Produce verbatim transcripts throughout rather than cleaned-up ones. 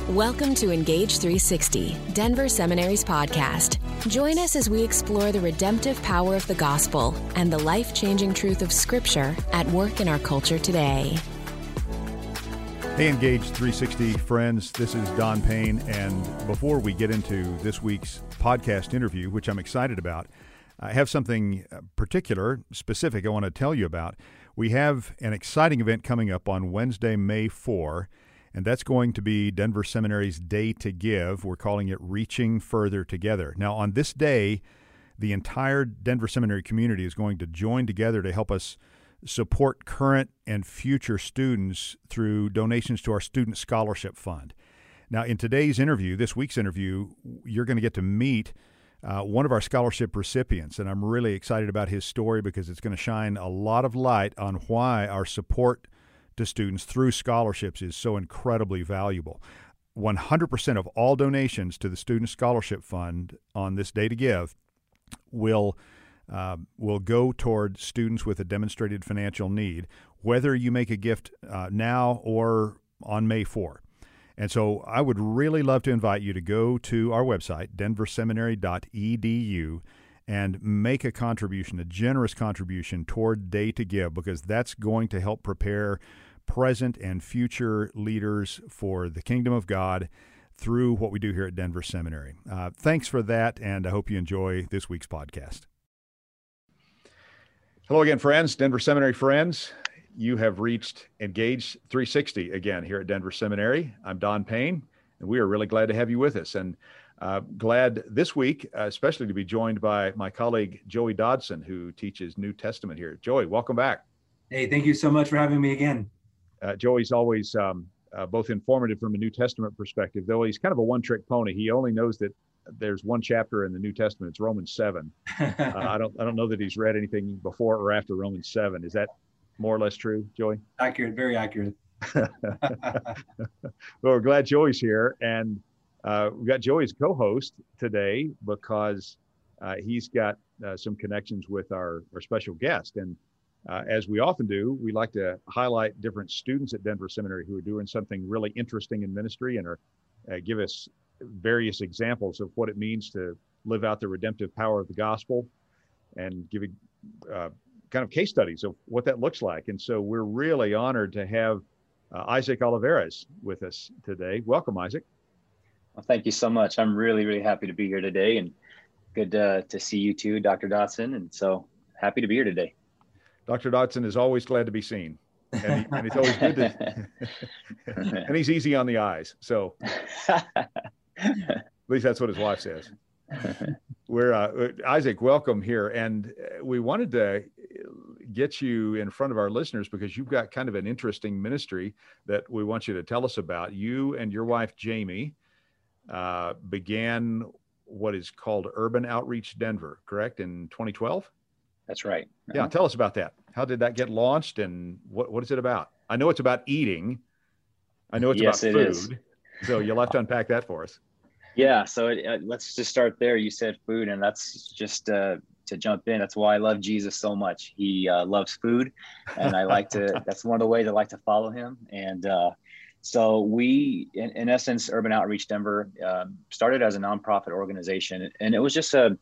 Welcome to Engage three sixty, Denver Seminary's podcast. Join us as we explore the redemptive power of the gospel and the life-changing truth of Scripture at work in our culture today. Hey, Engage three sixty friends, this is Don Payne, and before we get into this week's podcast interview, which I'm excited about, I have something particular, specific I want to tell you about. We have an exciting event coming up on Wednesday, May fourth, and that's going to be Denver Seminary's Day to Give. We're calling it Reaching Further Together. Now, on this day, the entire Denver Seminary community is going to join together to help us support current and future students through donations to our Student Scholarship Fund. Now, in today's interview, this week's interview, you're going to get to meet uh, one of our scholarship recipients, and I'm really excited about his story because it's going to shine a lot of light on why our support to students through scholarships is so incredibly valuable. one hundred percent of all donations to the Student Scholarship Fund on this Day to Give will uh, will go toward students with a demonstrated financial need, whether you make a gift uh, now or on May fourth. And so I would really love to invite you to go to our website, denver seminary dot e d u, and make a contribution, a generous contribution toward Day to Give, because that's going to help prepare present and future leaders for the kingdom of God through what we do here at Denver Seminary. Uh, thanks for that, and I hope you enjoy this week's podcast. Hello again, friends, Denver Seminary friends. You have reached Engage three sixty again here at Denver Seminary. I'm Don Payne, and we are really glad to have you with us. And uh, glad this week, uh, especially to be joined by my colleague, Joey Dodson, who teaches New Testament here. Joey, welcome back. Hey, thank you so much for having me again. Uh, Joey's always um, uh, both informative from a New Testament perspective, though he's kind of a one-trick pony. He only knows that there's one chapter in the New Testament. It's Romans seven. uh, I don't I don't know that he's read anything before or after Romans seven. Is that more or less true, Joey? Accurate, very accurate. Well, we're glad Joey's here, and uh, we've got Joey as co-host today because uh, he's got uh, some connections with our, our special guest. And uh, as we often do, we like to highlight different students at Denver Seminary who are doing something really interesting in ministry and are uh, give us various examples of what it means to live out the redemptive power of the gospel, and giving uh, kind of case studies of what that looks like. And so we're really honored to have uh, Isaac Olivares with us today. Welcome, Isaac. Well, thank you so much. I'm really, really happy to be here today, and good uh, to see you too, Doctor Dodson. And so happy to be here today. Doctor Dodson is always glad to be seen, and, he, and it's always good to, and he's easy on the eyes. So at least that's what his wife says. We're uh, Isaac, welcome here. And we wanted to get you in front of our listeners because you've got kind of an interesting ministry that we want you to tell us about. You and your wife, Jamie, uh, began what is called Urban Outreach Denver, correct, in twenty twelve? That's right. Uh-huh. Yeah, tell us about that. How did that get launched, and what, what is it about? I know it's about eating. I know it's yes, about it food. Is. So you'll have to unpack that for us. Yeah, so it, uh, let's just start there. You said food, and that's just uh, to jump in. That's why I love Jesus so much. He uh, loves food, and I like to, that's one of the ways I like to follow him. And uh, so we, in, in essence, Urban Outreach Denver uh, started as a nonprofit organization, and it was just a,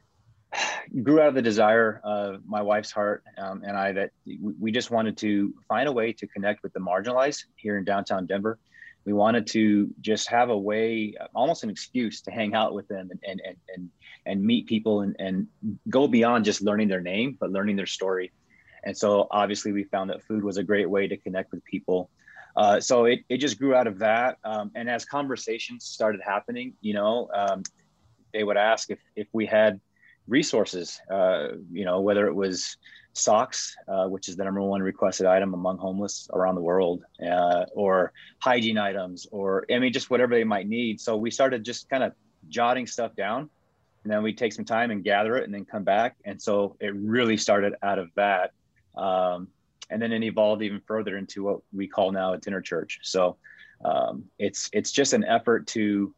grew out of the desire of my wife's heart um, and I that we just wanted to find a way to connect with the marginalized here in downtown Denver. We wanted to just have a way, almost an excuse to hang out with them and and and and, and meet people and, and go beyond just learning their name, but learning their story. And so obviously we found that food was a great way to connect with people. Uh, so it, it just grew out of that. Um, and as conversations started happening, you know, um, they would ask if if we had resources, uh, you know, whether it was socks, uh, which is the number one requested item among homeless around the world, uh, or hygiene items, or, I mean, just whatever they might need. So we started just kind of jotting stuff down, and then we take some time and gather it and then come back. And so it really started out of that. Um, and then it evolved even further into what we call now a dinner church. So um, it's, it's just an effort to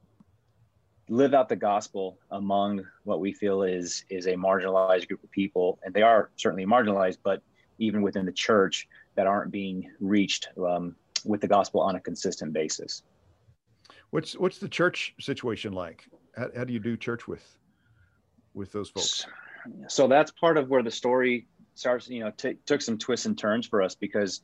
live out the gospel among what we feel is is a marginalized group of people, and they are certainly marginalized, but even within the church that aren't being reached um, with the gospel on a consistent basis. What's what's the church situation like? How, how do you do church with with those folks? So that's part of where the story starts. You know, t- took some twists and turns for us, because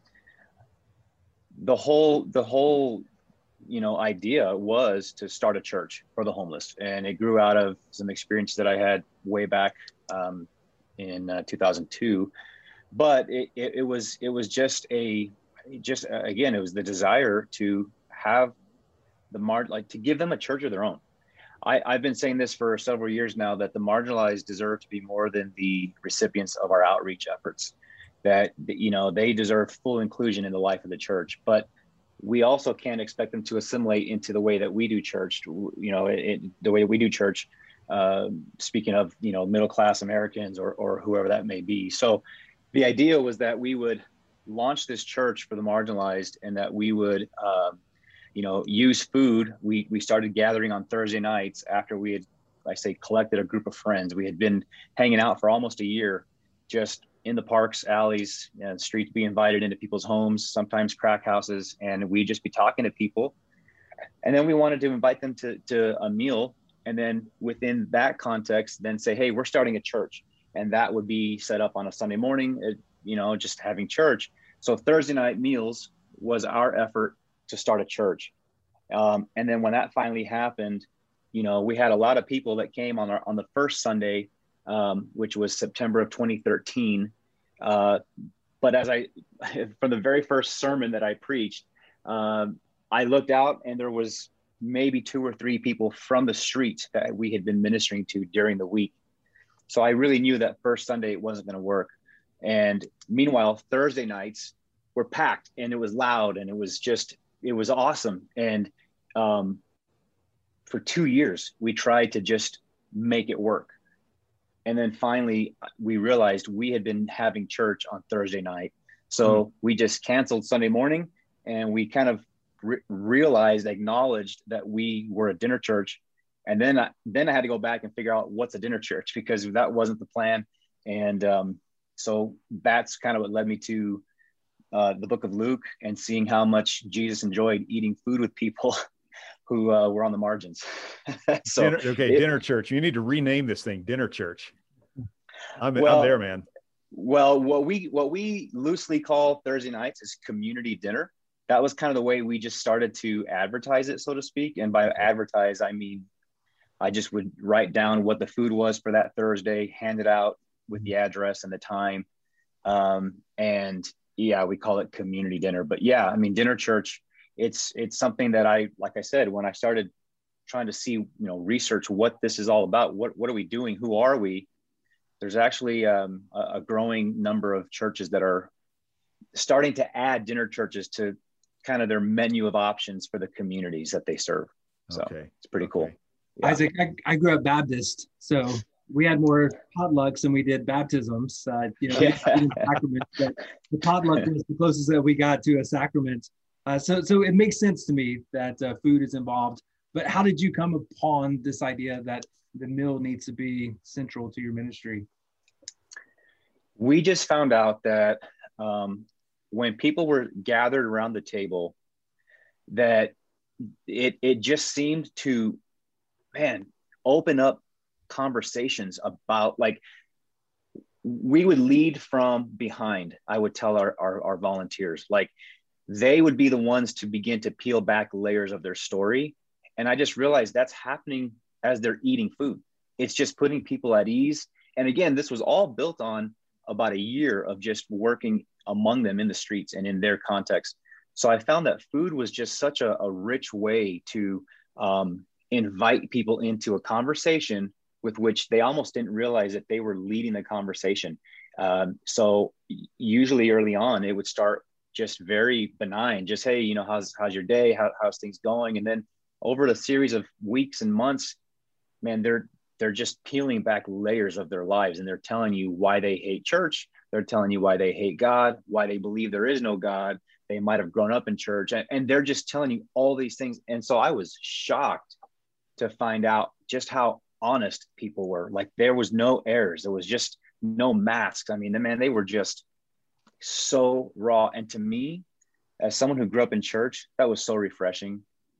the whole the whole you know idea was to start a church for the homeless, and it grew out of some experiences that I had way back um, in uh, two thousand two. But it, it, it was it was just a just uh, again, it was the desire to have the mar like to give them a church of their own. I, I've been saying this for several years now, that the marginalized deserve to be more than the recipients of our outreach efforts. That, you know, they deserve full inclusion in the life of the church, but we also can't expect them to assimilate into the way that we do church. You know, it, it, the way we do church. Uh, speaking of, you know, middle class Americans or or whoever that may be. So the idea was that we would launch this church for the marginalized, and that we would. Um, you know, use food. We we started gathering on Thursday nights after we had, I say, collected a group of friends. We had been hanging out for almost a year, just in the parks, alleys, and streets, be invited into people's homes, sometimes crack houses, and we'd just be talking to people. And then we wanted to invite them to, to a meal. And then within that context, then say, hey, we're starting a church. And that would be set up on a Sunday morning, you know, just having church. So Thursday night meals was our effort to start a church. Um, and then when that finally happened, you know, we had a lot of people that came on our, on the first Sunday, um, which was September of twenty thirteen. Uh, but as I, from the very first sermon that I preached, um, I looked out and there was maybe two or three people from the street that we had been ministering to during the week. So I really knew that first Sunday it wasn't going to work. And meanwhile, Thursday nights were packed, and it was loud, and it was just, it was awesome. And um, for two years, we tried to just make it work. And then finally, we realized we had been having church on Thursday night. So mm-hmm. we just canceled Sunday morning, and we kind of re- realized, acknowledged that we were a dinner church. And then I, then I had to go back and figure out what's a dinner church, because that wasn't the plan. And um, so that's kind of what led me to Uh, the book of Luke, and seeing how much Jesus enjoyed eating food with people who uh, were on the margins. so dinner, okay, it, dinner church. You need to rename this thing Dinner Church. I'm, well, I'm there, man. Well, what we what we loosely call Thursday nights is community dinner. That was kind of the way we just started to advertise it, so to speak. And by advertise, I mean I just would write down what the food was for that Thursday, hand it out with the address and the time, um, and yeah, we call it community dinner. But yeah, I mean, dinner church, it's, it's something that I, like I said, when I started trying to see, you know, research what this is all about, what, what are we doing? Who are we? There's actually um, a, a growing number of churches that are starting to add dinner churches to kind of their menu of options for the communities that they serve. So okay. It's pretty okay. cool. Yeah. Isaac, I, I grew up Baptist, so we had more potlucks than we did baptisms. Uh, you know, Yeah. sacraments, but the potluck was the closest that we got to a sacrament. Uh, so, so it makes sense to me that uh, food is involved. But how did you come upon this idea that the meal needs to be central to your ministry? We just found out that um, when people were gathered around the table, that it it just seemed to, man, open up conversations about, like, we would lead from behind. I would tell our, our, our volunteers, like, they would be the ones to begin to peel back layers of their story. And I just realized that's happening as they're eating food. It's just putting people at ease. And again, this was all built on about a year of just working among them in the streets and in their context. So I found that food was just such a, a rich way to um, invite people into a conversation with which they almost didn't realize that they were leading the conversation. Um, so usually early on, it would start just very benign, just, hey, you know, how's, how's your day? How, how's things going? And then over the series of weeks and months, man, they're, they're just peeling back layers of their lives, and they're telling you why they hate church. They're telling you why they hate God, why they believe there is no God. They might've grown up in church, and, and they're just telling you all these things. And so I was shocked to find out just how honest people were. Like, there was no errors. There was just no masks. I mean, man, they were just so raw. And to me, as someone who grew up in church, that was so refreshing.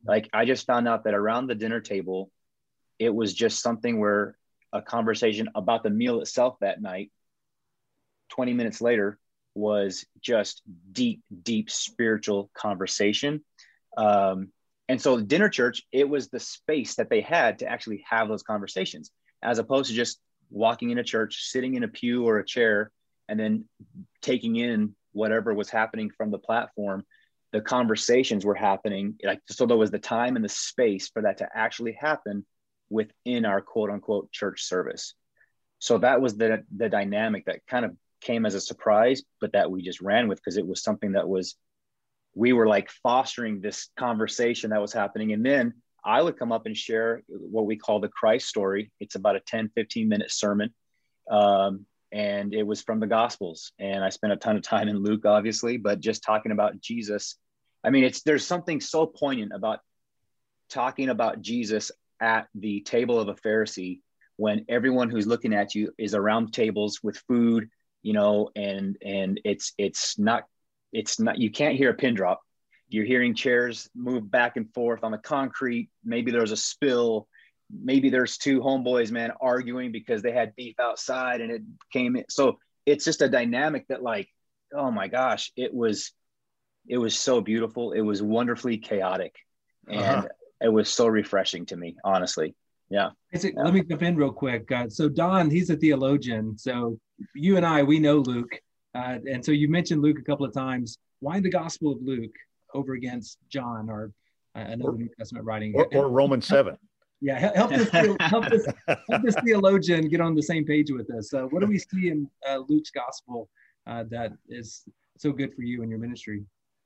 Like, I just found out that around the dinner table, it was just something where a conversation about the meal itself that night, twenty minutes later, was just deep, deep spiritual conversation. Um, and so dinner church, it was the space that they had to actually have those conversations, as opposed to just walking in a church, sitting in a pew or a chair, and then taking in whatever was happening from the platform. The conversations were happening, like, so there was the time and the space for that to actually happen within our quote unquote church service. So that was the the dynamic that kind of came as a surprise, but that we just ran with, because it was something that was, we were like fostering this conversation that was happening. And then I would come up and share what we call the Christ story. It's about a ten, fifteen minute sermon. Um, and it was from the Gospels. And I spent a ton of time in Luke, obviously, but just talking about Jesus. I mean, it's, there's something so poignant about talking about Jesus at the table of a Pharisee, when everyone who's looking at you is around tables with food, you know, and, and it's, it's not, it's not, you can't hear a pin drop. You're hearing chairs move back and forth on the concrete. Maybe there's a spill. Maybe there's two homeboys, man, arguing because they had beef outside and it came in. So it's just a dynamic that, like, oh my gosh, it was, it was so beautiful. It was wonderfully chaotic. And uh-huh. It was so refreshing to me, honestly. Yeah. Isaac, yeah. Let me jump in real quick. Uh, so Don, he's a theologian. So you and I, we know Luke. Uh, and so you mentioned Luke a couple of times. Why the Gospel of Luke over against John or uh, another or, New Testament writing? Or, or Romans seven. Yeah, help this, help, this, help this theologian get on the same page with us. So what do we see in uh, Luke's gospel uh, that is so good for you in your ministry?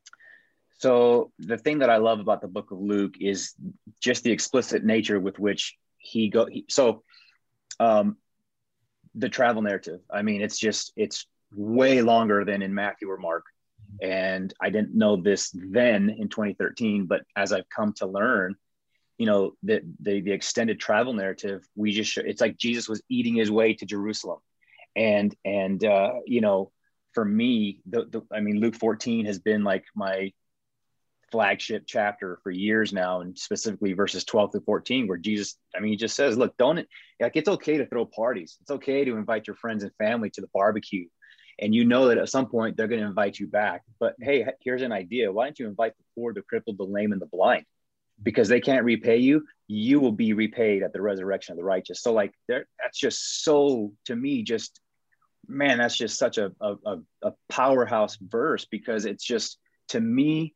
So the thing that I love about the book of Luke is just the explicit nature with which he go. He, so um, the travel narrative, I mean, it's just, it's way longer than in Matthew or Mark. And I didn't know this then in twenty thirteen, but as I've come to learn, you know, the, the, the extended travel narrative, we just, show, it's like Jesus was eating his way to Jerusalem. And, and, uh, you know, for me, the, the, I mean, Luke fourteen has been like my flagship chapter for years now, and specifically verses twelve through fourteen, where Jesus, I mean, he just says, look, don't, like, it's okay to throw parties. It's okay to invite your friends and family to the barbecue. And you know that at some point they're going to invite you back. But hey, here's an idea. Why don't you invite the poor, the crippled, the lame, and the blind? Because they can't repay you, you will be repaid at the resurrection of the righteous. So like, that's just so, to me, just, man, that's just such a, a, a powerhouse verse, because it's just, to me,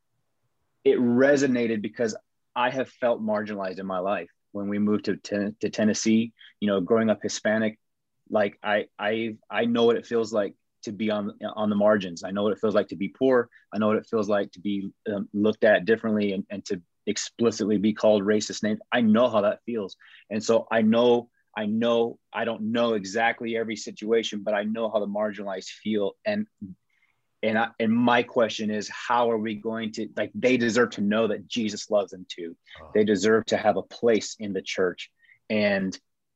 it resonated because I have felt marginalized in my life. When we moved to, to, to Tennessee, you know, growing up Hispanic, like I, I, I know what it feels like to be on, on the margins. I know what it feels like to be poor. I know what it feels like to be um, looked at differently, and, and to explicitly be called racist names. I know how that feels. And so I know, I know, I don't know exactly every situation, but I know how the marginalized feel. And, and I, and my question is, how are we going to, like, they deserve to know that Jesus loves them too. Oh. They deserve to have a place in the church. And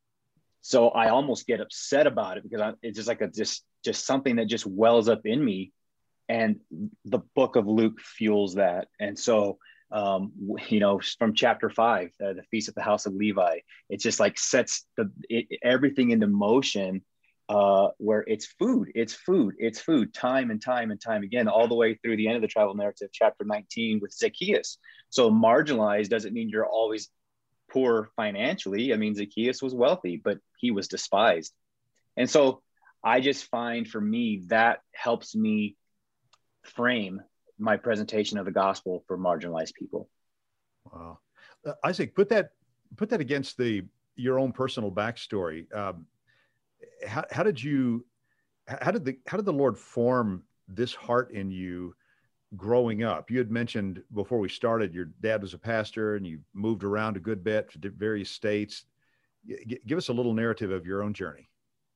so I almost get upset about it, because I, it's just like a, just, just something that just wells up in me. And the book of Luke fuels that. And so, um, you know, from chapter five, uh, the feast at the house of Levi, it just like sets the, it, everything into motion, uh, where it's food, it's food, it's food, time and time and time again, all the way through the end of the travel narrative, chapter nineteen with Zacchaeus. So marginalized doesn't mean you're always poor financially. I mean, Zacchaeus was wealthy, but he was despised. And so I just find, for me, that helps me frame my presentation of the gospel for marginalized people. Wow. Uh, Isaac, put that, put that against the, your own personal backstory. Um, how, how did you, how did the, how did the Lord form this heart in you growing up? You had mentioned before we started, your dad was a pastor and you moved around a good bit to various states. G- give us a little narrative of your own journey.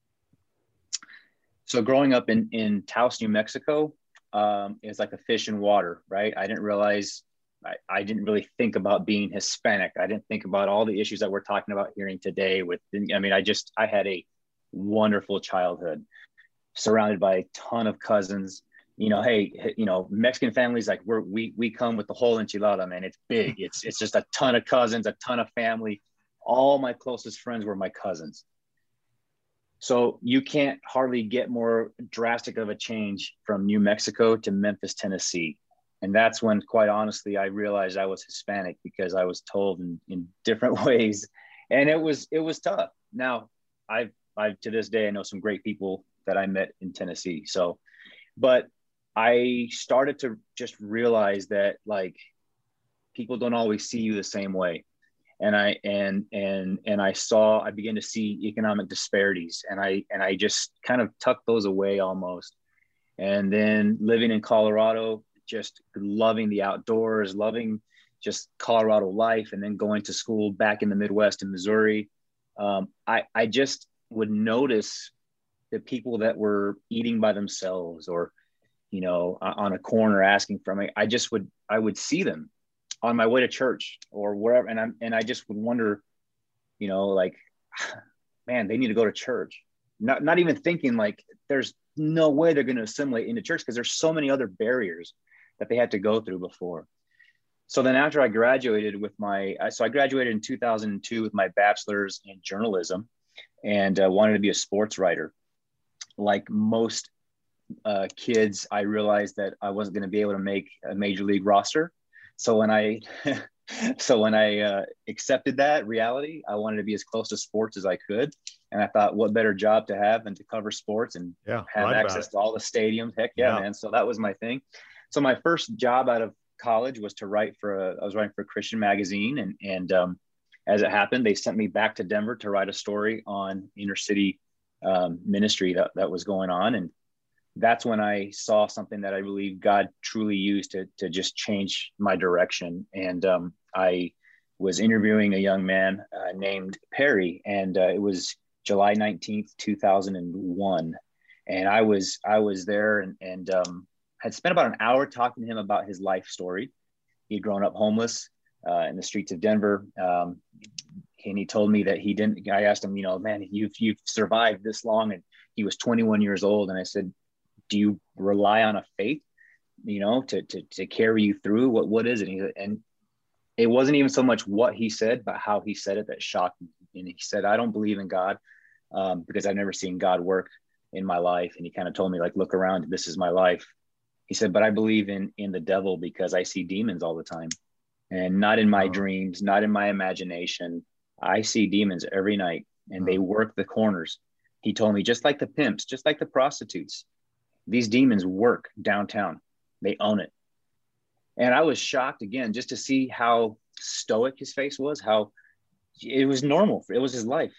So growing up in, in Taos, New Mexico, um, it's like a fish in water, right? I didn't realize, I, I didn't really think about being Hispanic. I didn't think about all the issues that we're talking about hearing today with, I mean, I just, I had a wonderful childhood, surrounded by a ton of cousins, you know, hey, you know, Mexican families, like we're, we, we come with the whole enchilada, man. It's big. It's, it's just a ton of cousins, a ton of family. All my closest friends were my cousins. So you can't hardly get more drastic of a change from New Mexico to Memphis, Tennessee. And that's when, quite honestly, I realized I was Hispanic, because I was told in, in different ways, and it was, it was tough. Now I've, I've, to this day, I know some great people that I met in Tennessee. So, but I started to just realize that, like, people don't always see you the same way. And I, and, and, and I saw, I began to see economic disparities, and I, and I just kind of tucked those away almost. And then living in Colorado, just loving the outdoors, loving just Colorado life, and then going to school back in the Midwest in Missouri. Um, I, I just would notice the people that were eating by themselves, or, you know, on a corner asking for me. I just would, I would see them on my way to church or wherever. And I'm, and I just would wonder, you know, like, man, they need to go to church. Not, not even thinking like there's no way they're going to assimilate into church, because there's so many other barriers that they had to go through before. So then after I graduated with my, so I graduated in two thousand two with my bachelor's in journalism, and uh, wanted to be a sports writer. Like most uh, kids, I realized that I wasn't going to be able to make a major league roster. So when I, so when I uh, accepted that reality, I wanted to be as close to sports as I could. And I thought, what better job to have than to cover sports and yeah, have access to all the stadiums. Heck yeah, yeah, man. So that was my thing. So my first job out of college was to write for a, I was writing for a Christian magazine. And, and um, as it happened, they sent me back to Denver to write a story on inner city um, ministry that, that was going on. And that's when I saw something that I believe God truly used to, to just change my direction. And um, I was interviewing a young man uh, named Perry, and uh, it was July nineteenth, two thousand one. And I was, I was there and, and um, had spent about an hour talking to him about his life story. He'd grown up homeless uh, in the streets of Denver. Um, and he told me that he didn't, I asked him, you know, man, you've, you've survived this long. And he was twenty-one years old. And I said, do you rely on a faith, you know, to, to, to carry you through? What, what is it? And, he, and it wasn't even so much what he said, but how he said it that shocked me. And he said, I don't believe in God um, because I've never seen God work in my life. And he kind of told me, like, look around, this is my life. He said, but I believe in, in the devil because I see demons all the time, and not in my oh. dreams, not in my imagination. I see demons every night, and oh. they work the corners. He told me, just like the pimps, just like the prostitutes, these demons work downtown. They own it. And I was shocked again, just to see how stoic his face was, how it was normal. It was his life.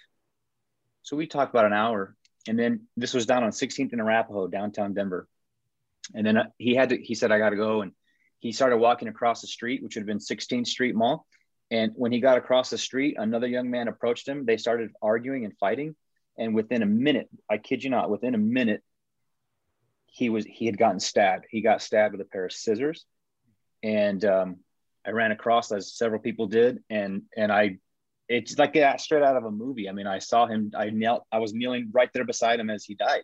So we talked about an hour, and then this was down on sixteenth and Arapahoe, downtown Denver. And then he had to, he said, I got to go. And he started walking across the street, which would have been sixteenth Street Mall. And when he got across the street, another young man approached him. They started arguing and fighting. And within a minute, I kid you not, within a minute, he was, he had gotten stabbed. He got stabbed with a pair of scissors. And um, I ran across, as several people did. And, and I, it's like that straight out of a movie. I mean, I saw him, I knelt, I was kneeling right there beside him as he died.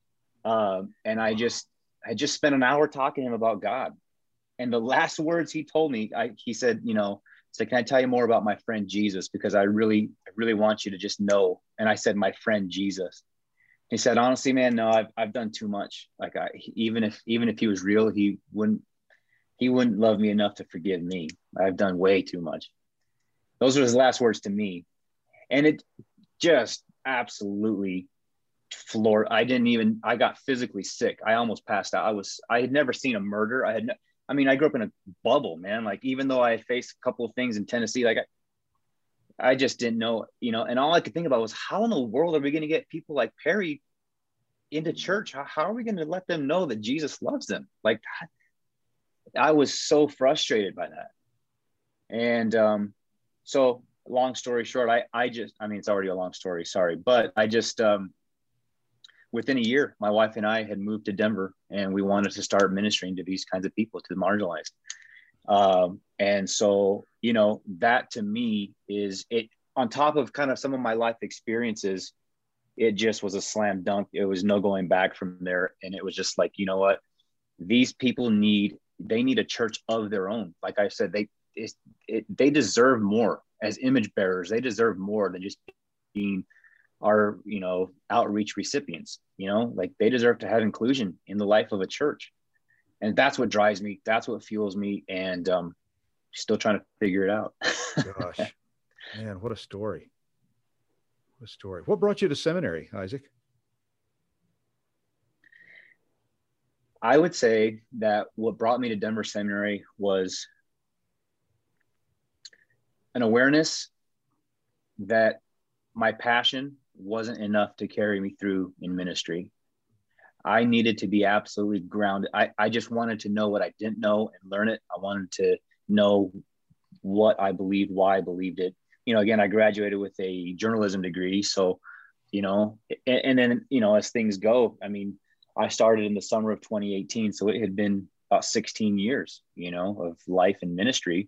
Um, and I just, I just spent an hour talking to him about God. And the last words he told me, I, he said, you know, so can I tell you more about my friend Jesus? Because I really, I really want you to just know. And I said, my friend Jesus. He said, honestly, man, no, I've, I've done too much. Like I, even if, even if he was real, he wouldn't, he wouldn't love me enough to forgive me. I've done way too much. Those were his last words to me. And it just absolutely floored. I didn't even, I got physically sick. I almost passed out. I was, I had never seen a murder. I had, no, I mean, I grew up in a bubble, man. Like, even though I had faced a couple of things in Tennessee, like I, I just didn't know, you know, and all I could think about was, how in the world are we going to get people like Perry into church? How, how are we going to let them know that Jesus loves them? Like, I was so frustrated by that. And um, so long story short, I, I just, I mean, it's already a long story, sorry, but I just, um, within a year, my wife and I had moved to Denver, and we wanted to start ministering to these kinds of people, to the marginalized. Um, and so, you know, that to me is it, on top of kind of some of my life experiences, it just was a slam dunk. It was no going back from there. And it was just like, you know what, these people need, they need a church of their own. Like I said, they, it, it, they deserve more as image bearers. They deserve more than just being our, you know, outreach recipients, you know, like they deserve to have inclusion in the life of a church. And that's what drives me. That's what fuels me. And um, still trying to figure it out. Gosh, man, what a story. What a story. What brought you to seminary, Isaac? I would say that what brought me to Denver Seminary was an awareness that my passion wasn't enough to carry me through in ministry. I needed to be absolutely grounded. I, I just wanted to know what I didn't know and learn it. I wanted to know what I believed, why I believed it. You know, again, I graduated with a journalism degree. So, you know, and, and then, you know, as things go, I mean, I started in the summer of twenty eighteen. So it had been about sixteen years, you know, of life and ministry.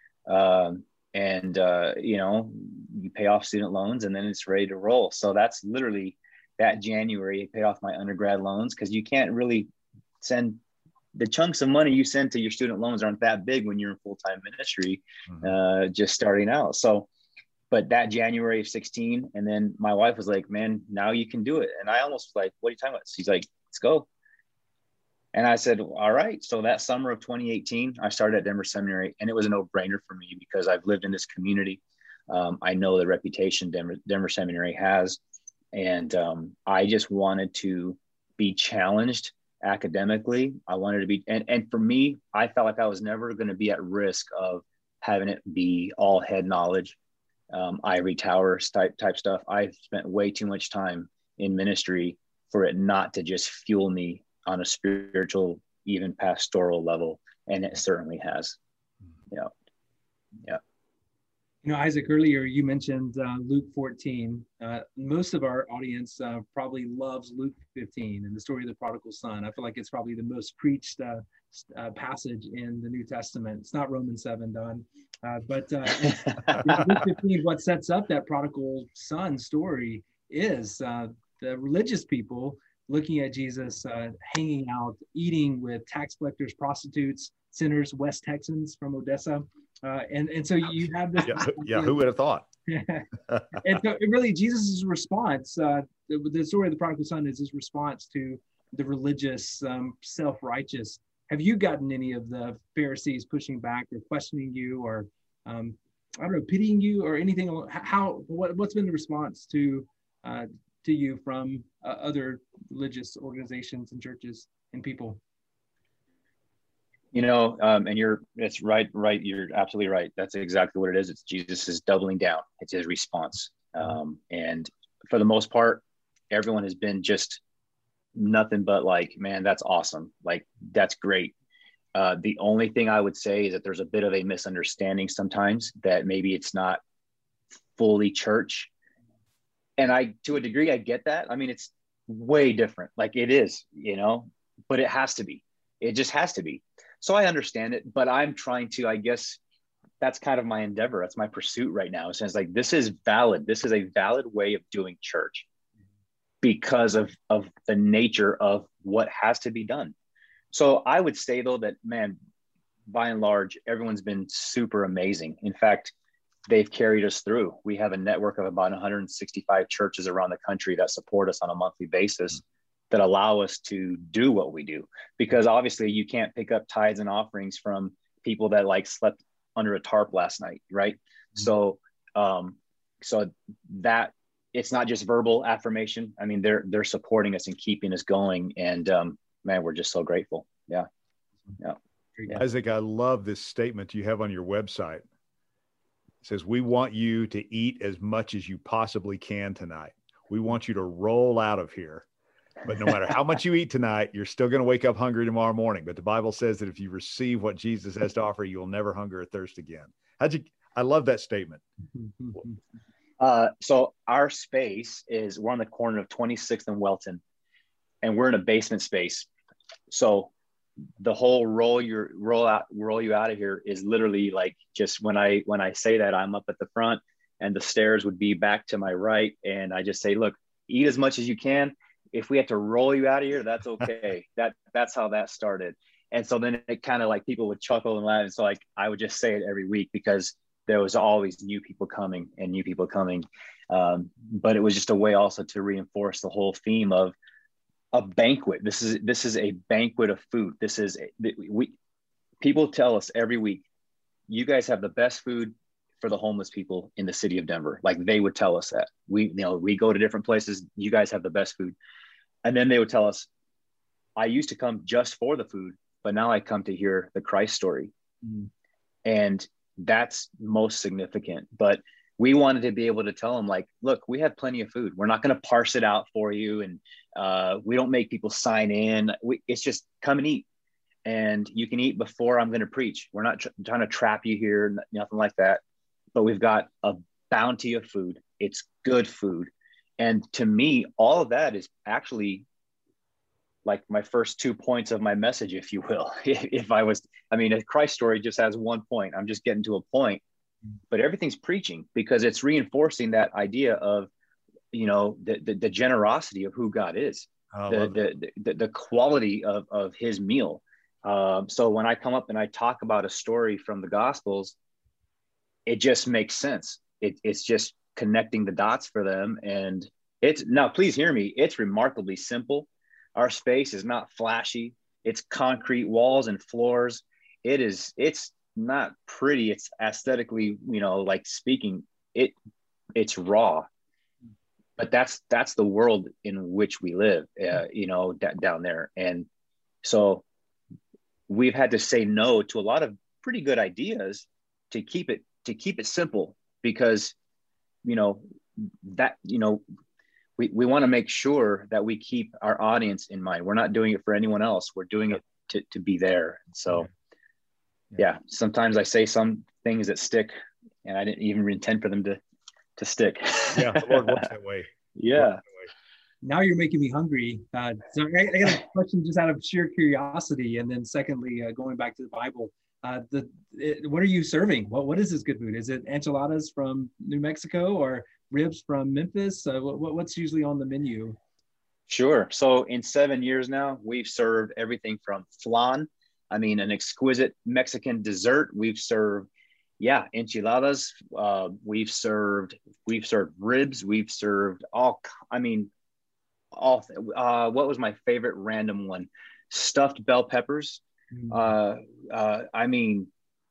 Um, and, uh, you know, you pay off student loans and then it's ready to roll. So that's literally that January, I pay off my undergrad loans, because you can't really send the chunks of money you send to your student loans aren't that big when you're in full-time ministry, mm-hmm. uh, just starting out. So, but that January of sixteen, and then my wife was like, man, now you can do it. And I almost was like, what are you talking about? She's like, let's go. And I said, all right. So that summer of twenty eighteen, I started at Denver Seminary, and it was a no-brainer for me because I've lived in this community. Um, I know the reputation Denver, Denver Seminary has. And um, I just wanted to be challenged academically. I wanted to be, and, and for me, I felt like I was never going to be at risk of having it be all head knowledge, um, ivory towers type, type stuff. I've spent way too much time in ministry for it not to just fuel me on a spiritual, even pastoral level. And it certainly has. Yeah. Yeah. You know, Isaac, earlier you mentioned uh, Luke fourteen. Uh, most of our audience uh, probably loves Luke fifteen and the story of the prodigal son. I feel like it's probably the most preached uh, uh, passage in the New Testament. It's not Romans seven, Don. Uh, but uh, Luke fifteen, what sets up that prodigal son story is uh, the religious people looking at Jesus uh, hanging out, eating with tax collectors, prostitutes, sinners, West Texans from Odessa. Uh, and, and so you have this. Yeah, yeah, who would have thought? And so really, Jesus' response, uh, the, the story of the prodigal son is his response to the religious, um, self-righteous. Have you gotten any of the Pharisees pushing back or questioning you or, um, I don't know, pitying you or anything? How, what, what's been the response to, uh, to you from uh, other religious organizations and churches and people? You know, um, and you're, it's right, right. You're absolutely right. That's exactly what it is. It's Jesus is doubling down. It's his response. Um, and for the most part, everyone has been just nothing but like, man, that's awesome. Like, that's great. Uh, the only thing I would say is that there's a bit of a misunderstanding sometimes that maybe it's not fully church. And I, to a degree, I get that. I mean, it's way different. Like it is, you know, but it has to be. It just has to be. So I understand it, but I'm trying to, I guess that's kind of my endeavor. That's my pursuit right now. It says like, this is valid. This is a valid way of doing church because of, of the nature of what has to be done. So I would say though that, man, by and large, everyone's been super amazing. In fact, they've carried us through. We have a network of about one hundred sixty-five churches around the country that support us on a monthly basis. Mm-hmm. That allow us to do what we do, because obviously you can't pick up tithes and offerings from people that like slept under a tarp last night. Right. Mm-hmm. So, um, so that it's not just verbal affirmation. I mean, they're, they're supporting us and keeping us going. And, um, man, we're just so grateful. Yeah. Yeah. yeah. Isaac, I love this statement you have on your website. It says, we want you to eat as much as you possibly can tonight. We want you to roll out of here. But no matter how much you eat tonight, you're still going to wake up hungry tomorrow morning. But the Bible says that if you receive what Jesus has to offer, you'll never hunger or thirst again. How'd you, I love that statement. Uh, so our space is, we're on the corner of twenty-sixth and Welton, and we're in a basement space. So the whole roll your roll out, roll you out of here is literally like, just when I, when I say that, I'm up at the front and the stairs would be back to my right. And I just say, look, eat as much as you can. if we had to roll you out of here, that's okay. that that's how that started. And so then it kind of like people would chuckle and laugh. And so like I would just say it every week because there was always new people coming and new people coming. Um, but it was just a way also to reinforce the whole theme of a banquet. This is this is a banquet of food. This is a, we people tell us every week, you guys have the best food for the homeless people in the city of Denver. Like they would tell us that. We, you know, we go to different places, you guys have the best food. And then they would tell us, I used to come just for the food, but now I come to hear the Christ story. Mm. And that's most significant. But we wanted to be able to tell them like, look, we have plenty of food. We're not going to parse it out for you. And uh, we don't make people sign in. We, it's just come and eat. And you can eat before I'm going to preach. We're not tr- trying to trap you here, nothing like that. But we've got a bounty of food. It's good food. And to me, all of that is actually like my first two points of my message, if you will. If I was, I mean, a Christ story just has one point. I'm just getting to a point, but everything's preaching because it's reinforcing that idea of, you know, the, the, the generosity of who God is, the, the, the, the quality of, of his meal. Um, so when I come up and I talk about a story from the Gospels, it just makes sense. It, it's just connecting the dots for them. And it's now, please hear me. It's remarkably simple. Our space is not flashy. It's concrete walls and floors. It is, it's not pretty. It's aesthetically, you know, like speaking, it, it's raw, but that's, that's the world in which we live, uh, you know, d- down there. And so we've had to say no to a lot of pretty good ideas to keep it, to keep it simple, because, you know, that, you know, we, we want to make sure that we keep our audience in mind. We're not doing it for anyone else. We're doing it to, to be there. So yeah. yeah, sometimes I say some things that stick and I didn't even intend for them to, to stick. Yeah. The Lord works that way. Yeah. Now you're making me hungry. Uh, so I, I got a question just out of sheer curiosity. And then secondly, uh, going back to the Bible, uh, the it, what are you serving? What What is this good food? Is it enchiladas from New Mexico or ribs from Memphis? Uh, what, what's usually on the menu? Sure. So in seven years now, we've served everything from flan. I mean, an exquisite Mexican dessert. We've served, yeah, enchiladas. Uh, we've served, we've served ribs. We've served all, I mean, all, uh, what was my favorite random one? Stuffed bell peppers. Mm. Uh, uh, I mean,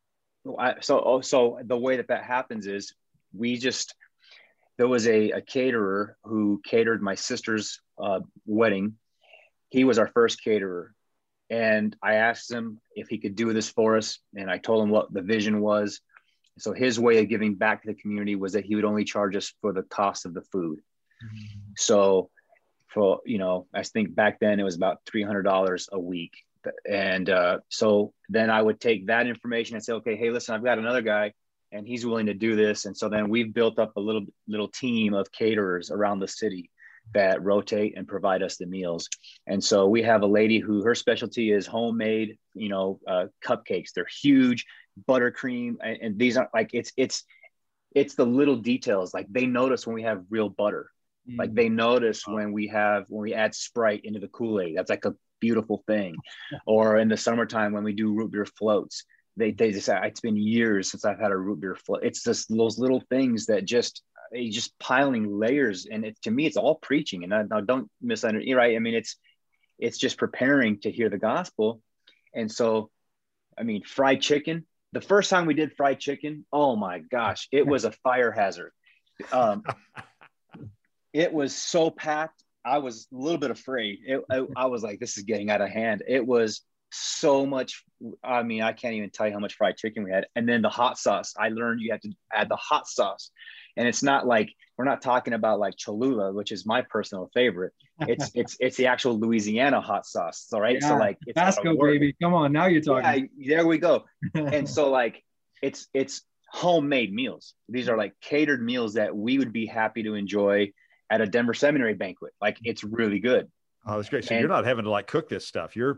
I, so, so the way that that happens is we just, there was a, a caterer who catered my sister's uh, wedding. He was our first caterer. And I asked him if he could do this for us. And I told him what the vision was. So his way of giving back to the community was that he would only charge us for the cost of the food. Mm-hmm. So for, you know, I think back then it was about three hundred dollars a week. And uh, so then I would take that information and say, okay, hey, listen, I've got another guy and he's willing to do this. And so then we've built up a little, little team of caterers around the city that rotate and provide us the meals. And so we have a lady who her specialty is homemade, you know, uh, cupcakes. They're huge, buttercream. And, and these are like, it's, it's, it's the little details. Like they notice when we have real butter, mm. like they notice wow. when we have, when we add Sprite into the Kool-Aid, that's like a beautiful thing. Or in the summertime, when we do root beer floats, they, they just, it's been years since I've had a root beer float. It's just those little things that just, just piling layers. And it, to me, it's all preaching. And I, now don't misunderstand, right? I mean, it's, it's just preparing to hear the gospel. And so, I mean, fried chicken, the first time we did fried chicken, oh my gosh, it was a fire hazard. Um, it was so packed. I was a little bit afraid. It, I, I was like, this is getting out of hand. It was so much. I mean, I can't even tell you how much fried chicken we had. And then the hot sauce, I learned you have to add the hot sauce. And it's not like, we're not talking about like Cholula, which is my personal favorite. It's, it's, it's the actual Louisiana hot sauce. All right. Yeah, so like, it's Tabasco, baby. Come on. Now you're talking. Yeah, there we go. And so like, it's, it's homemade meals. These are like catered meals that we would be happy to enjoy at a Denver Seminary banquet. Like it's really good. Oh, that's great. So and, you're not having to like cook this stuff. You're,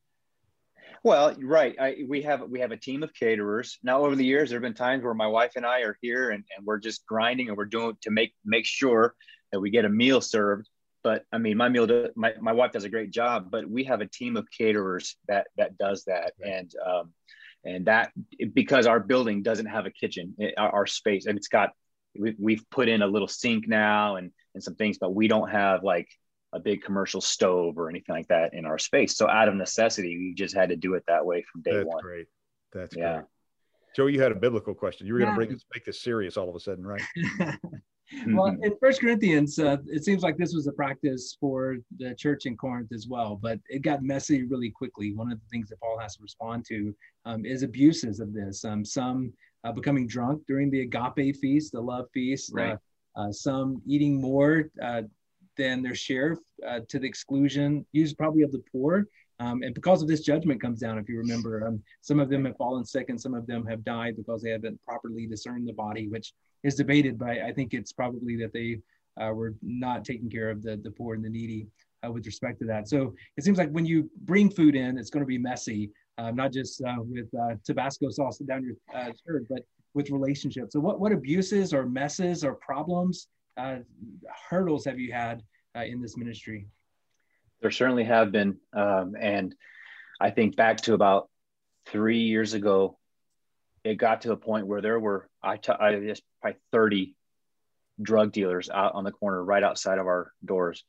Well, right. I, we have we have a team of caterers. Now, over the years, there have been times where my wife and I are here and, and we're just grinding and we're doing to make make sure that we get a meal served. but I mean, my meal, do, my, my wife does a great job, but we have a team of caterers that, that does that. Right. And, um, and that, because our building doesn't have a kitchen, it, our, our space, and it's got, we, we've put in a little sink now and, and some things, but we don't have like a big commercial stove or anything like that in our space. So out of necessity, we just had to do it that way from day That's one. That's great. That's yeah. great. Joe, you had a biblical question. You were Yeah. going to bring this, make this serious all of a sudden, right? Well, in First Corinthians, uh, it seems like this was a practice for the church in Corinth as well, but it got messy really quickly. One of the things that Paul has to respond to um, is abuses of this. Um, some uh, becoming drunk during the agape feast, the love feast. Right. Uh, uh, some eating more uh, than their share uh, to the exclusion, used probably of the poor. Um, and because of this, judgment comes down, if you remember. Um, some of them have fallen sick and some of them have died because they haven't properly discerned the body, which is debated, but I think it's probably that they uh, were not taking care of the, the poor and the needy uh, with respect to that. So it seems like when you bring food in, it's going to be messy, uh, not just uh, with uh, Tabasco sauce down your uh, shirt, but with relationships. So what, what abuses or messes or problems, uh, hurdles have you had uh, in this ministry? There certainly have been. Um, and I think back to about three years ago, it got to a point where there were, I, t- I just probably thirty drug dealers out on the corner right outside of our doors,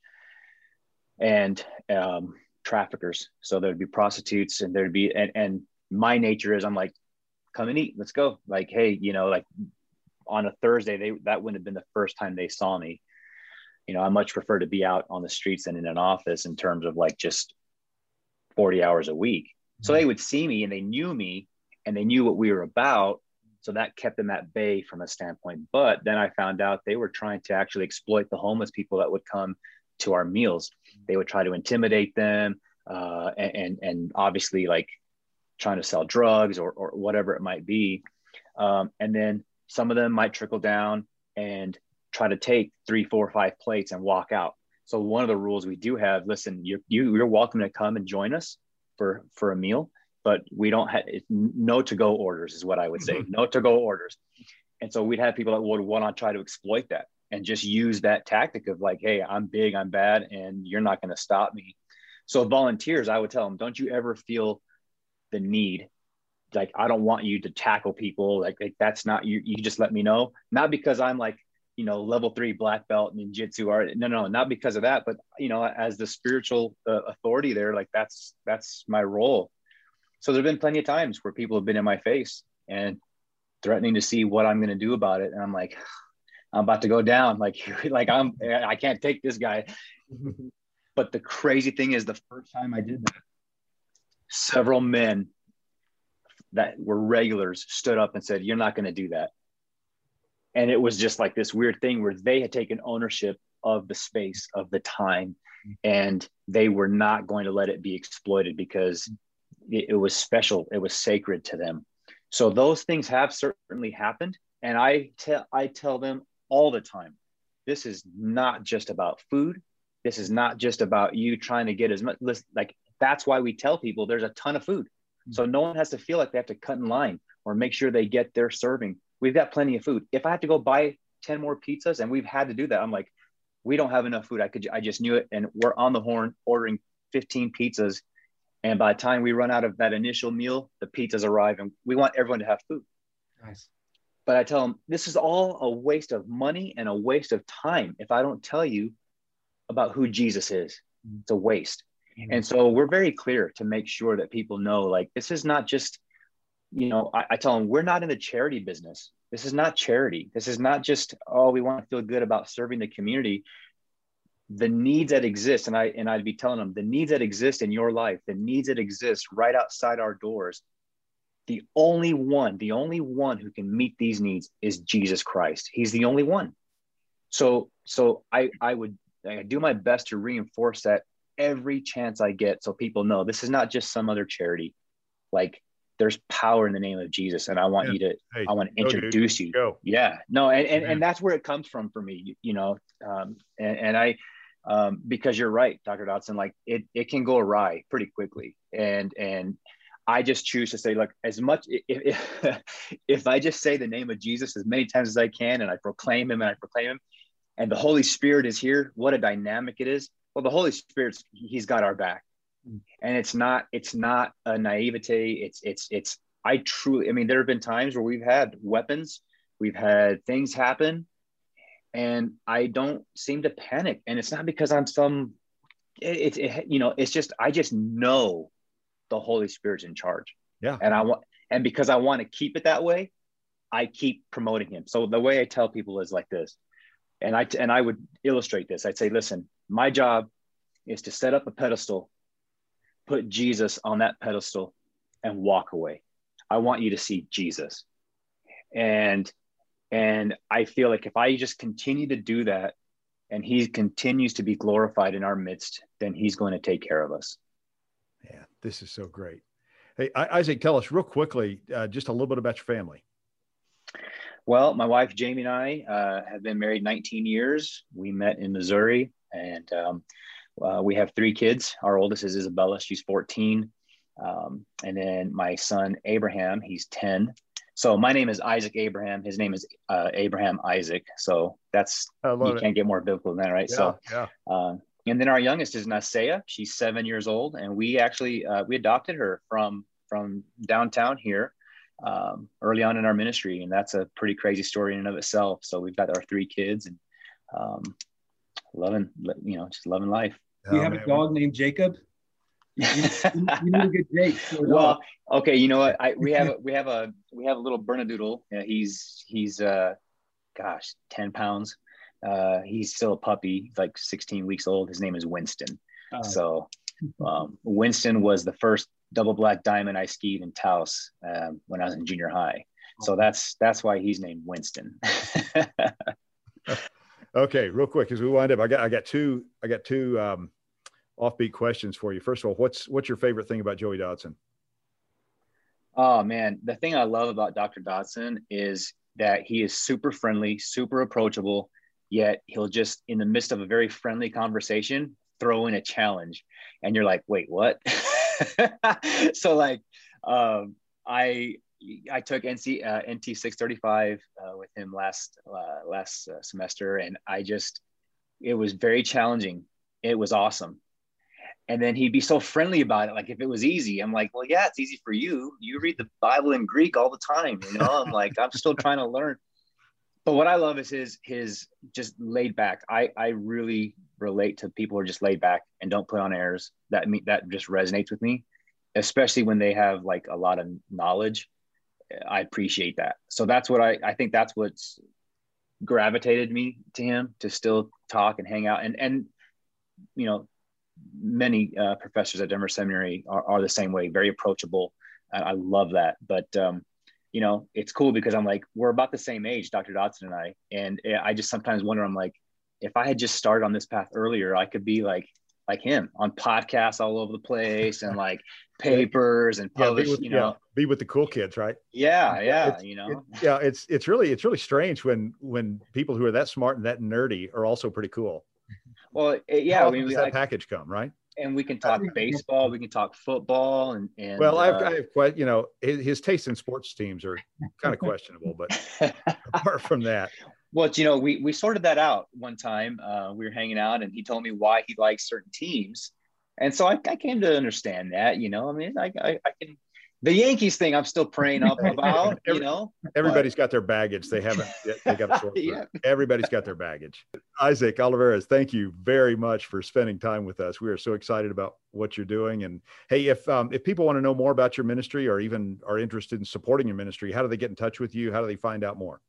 and um, traffickers. So there'd be prostitutes and there'd be, and, and my nature is I'm like, come and eat, let's go. Like, hey, you know, like on a Thursday, they, that wouldn't have been the first time they saw me. You know, I much prefer to be out on the streets than in an office in terms of like just forty hours a week. Mm-hmm. So they would see me and they knew me and they knew what we were about. So that kept them at bay from a standpoint. But then I found out they were trying to actually exploit the homeless people that would come to our meals. They would try to intimidate them uh, and, and, and obviously like trying to sell drugs or, or whatever it might be. Um, and then some of them might trickle down and try to take three, four, five plates and walk out. So one of the rules we do have, listen, you're, you, you're welcome to come and join us for, for a meal, but we don't have no to-go orders is what I would say, mm-hmm. no to-go orders. And so we'd have people that would want to try to exploit that and just use that tactic of like, hey, I'm big, I'm bad, and you're not going to stop me. So volunteers, I would tell them, don't you ever feel the need, like, I don't want you to tackle people. Like, like that's not, you, you just let me know. Not because I'm like, you know, level three black belt ninjutsu art. No, no, not because of that, but, you know, as the spiritual uh, authority there, like that's, that's my role. So there've been plenty of times where people have been in my face and threatening to see what I'm going to do about it. And I'm like, I'm about to go down. Like, like I'm, I can't take this guy. But the crazy thing is the first time I did that, several men that were regulars stood up and said, you're not going to do that. And it was just like this weird thing where they had taken ownership of the space, of the time, and they were not going to let it be exploited because it, it was special. It was sacred to them. So those things have certainly happened. And I tell, I tell them all the time, this is not just about food. This is not just about you trying to get as much, like, that's why we tell people there's a ton of food. So no one has to feel like they have to cut in line or make sure they get their serving. We've got plenty of food. If I have to go buy ten more pizzas, and we've had to do that, I'm like, we don't have enough food. I could, I just knew it. And we're on the horn ordering fifteen pizzas. And by the time we run out of that initial meal, the pizzas arrive and we want everyone to have food. Nice. But I tell them, this is all a waste of money and a waste of time. If I don't tell you about who Jesus is, it's a waste. Mm-hmm. And so we're very clear to make sure that people know, like, this is not just, you know, I, I tell them, we're not in the charity business. This is not charity. This is not just, oh, we want to feel good about serving the community. The needs that exist, and, I, and I'd be telling them, the needs that exist in your life, the needs that exist right outside our doors, the only one, the only one who can meet these needs is Jesus Christ. He's the only one. So, so I, I would I do my best to reinforce that every chance I get, so people know this is not just some other charity. Like, there's power in the name of Jesus, and I want yeah. you to, hey, I want to introduce go, you. Go. Yeah, no, and and, and that's where it comes from for me, you, you know, um, and, and I, um, because you're right, Doctor Dodson, like it, it can go awry pretty quickly, and and I just choose to say, like, as much if if, if I just say the name of Jesus as many times as I can, and I proclaim him and I proclaim him, and the Holy Spirit is here. What a dynamic it is. Well, the Holy Spirit's, he's got our back. And it's not, it's not a naivete. It's, it's, it's, I truly, I mean, there have been times where we've had weapons, we've had things happen, and I don't seem to panic. And it's not because I'm some, it's, it, it, you know, it's just, I just know the Holy Spirit's in charge. Yeah. And I want, and because I want to keep it that way, I keep promoting him. So the way I tell people is like this, and I, and I would illustrate this. I'd say, listen, my job is to set up a pedestal, put Jesus on that pedestal, and walk away. I want you to see Jesus. And, and I feel like if I just continue to do that and he continues to be glorified in our midst, then he's going to take care of us. Yeah, this is so great. Hey, Isaac, tell us real quickly, uh, just a little bit about your family. Well, my wife, Jamie, and I uh, have been married nineteen years. We met in Missouri, and um, uh, we have three kids. Our oldest is Isabella. She's fourteen. Um, and then my son, Abraham, he's ten. So my name is Isaac Abraham. His name is uh, Abraham Isaac. So that's, you it. can't get more biblical than that, right? Yeah, so, yeah. Uh, and then our youngest is Nasea. She's seven years old. And we actually, uh, we adopted her from, from downtown here um, early on in our ministry. And that's a pretty crazy story in and of itself. So we've got our three kids and um, loving, you know, just loving life. Do you have a dog named Jacob? You, you, you need a good Jake. Well, okay, you know what? I we have a, we have a we have a little Bernedoodle. Yeah, he's he's uh, gosh, ten pounds. Uh, he's still a puppy. He's like sixteen weeks old. His name is Winston. Oh. So um, Winston was the first double black diamond I skied in Taos um, when I was in junior high. So that's that's why he's named Winston. Okay, real quick as we wind up, I got I got two I got two. Um, offbeat questions for you. First of all, what's what's your favorite thing about Joey Dodson? Oh man, the thing I love about Doctor Dodson is that he is super friendly, super approachable, yet he'll just, in the midst of a very friendly conversation, throw in a challenge. And you're like, wait, what? So like, um, I I took N C, uh, N T six thirty-five uh, with him last, uh, last uh, semester. And I just, it was very challenging. It was awesome. And then he'd be so friendly about it. Like if it was easy, I'm like, well, yeah, it's easy for you. You read the Bible in Greek all the time. You know, I'm like, I'm still trying to learn. But what I love is his, his just laid back. I, I really relate to people who are just laid back and don't put on airs. That me, that just resonates with me, especially when they have like a lot of knowledge. I appreciate that. So that's what I, I think that's what's gravitated me to him, to still talk and hang out. And, and, you know, many uh, professors at Denver Seminary are, are the same way, very approachable. I, I love that. But, um, you know, it's cool because I'm like, we're about the same age, Doctor Dodson and I. And I just sometimes wonder, I'm like, if I had just started on this path earlier, I could be like, like him on podcasts all over the place and like papers and publish, yeah, with, you know, yeah, be with the cool kids, right? Yeah. Yeah. It's, you know, it, yeah, it's, it's really, it's really strange when, when people who are that smart and that nerdy are also pretty cool. Well, yeah, How we, does we that like, package come, right? And we can talk baseball, we can talk football, and, and well, I've, uh, I've quite, you know, his, his taste in sports teams are kind of questionable, but apart from that. Well, you know, we we sorted that out one time. Uh, we were hanging out, and he told me why he likes certain teams, and so I, I came to understand that. You know, I mean, I, I, I can. The Yankees thing, I'm still praying up about, Every, you know. Everybody's but, got their baggage. They haven't yet. They got to sort through. Yeah. Everybody's got their baggage. Isaac Olivares, thank you very much for spending time with us. We are so excited about what you're doing. And hey, if um, if people want to know more about your ministry or even are interested in supporting your ministry, how do they get in touch with you? How do they find out more?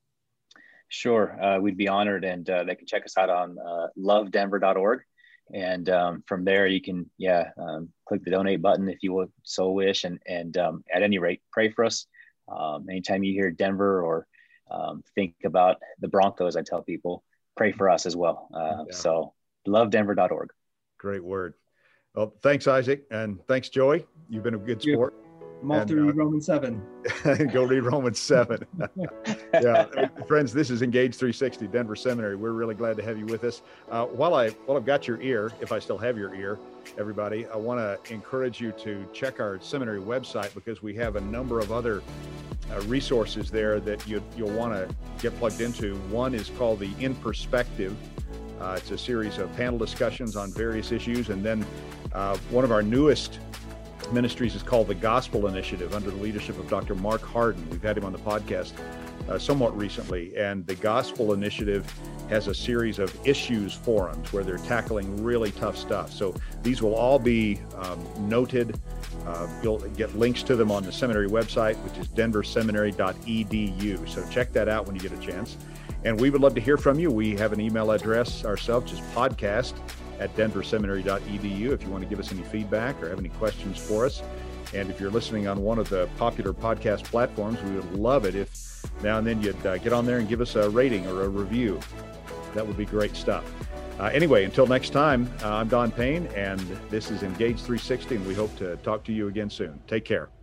Sure. Uh, we'd be honored. And uh, they can check us out on uh, love denver dot org. And um, from there, you can, yeah, um, click the donate button if you would so wish. And, and um, at any rate, pray for us. Um, anytime you hear Denver or um, think about the Broncos, I tell people, pray for us as well. Uh, yeah. So love denver dot org. Great word. Well, thanks, Isaac. And thanks, Joey. You've been a good sport. I'm off to read uh, Romans seven. Go read Romans seven. Yeah, friends, this is Engage three sixty Denver Seminary. We're really glad to have you with us. Uh, while I while I've got your ear, if I still have your ear, everybody, I want to encourage you to check our seminary website because we have a number of other uh, resources there that you, you'll want to get plugged into. One is called the In Perspective. Uh, it's a series of panel discussions on various issues. And then uh, one of our newest ministries is called the Gospel Initiative under the leadership of Doctor Mark Harden. We've had him on the podcast uh, somewhat recently. And the Gospel Initiative has a series of issues forums where they're tackling really tough stuff. So these will all be um, noted. Uh, you'll get links to them on the seminary website, which is denver seminary dot e d u. So check that out when you get a chance. And we would love to hear from you. We have an email address ourselves, just podcast at denver seminary dot e d u if you want to give us any feedback or have any questions for us. And if you're listening on one of the popular podcast platforms, we would love it if now and then you'd uh, get on there and give us a rating or a review. That would be great stuff. Uh, anyway, until next time, uh, I'm Don Payne, and this is Engage three sixty, and we hope to talk to you again soon. Take care.